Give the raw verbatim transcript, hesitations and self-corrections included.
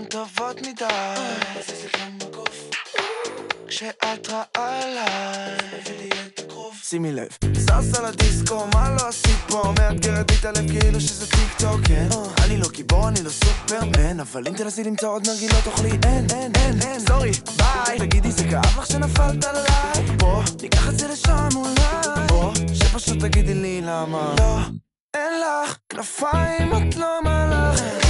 טובות מדי זזת גם בגוף כשאת רעה עליי תביא לי את הגרוב שימי לב סס על הדיסקו מה לא עשית פה מאתגרת לי את הלב כאילו שזה טיק טוק כן אני לא גיבור אני לא סופרמן אבל אם תנסי למצוא עוד נרגילות תאכלי אין אין אין אין סורי ביי תגידי זה כאב לך שנפלת עליי בוא ניקח את זה לשם אולי או שפשוט תגידי לי למה לא אין לך כנפיים את לא מלאך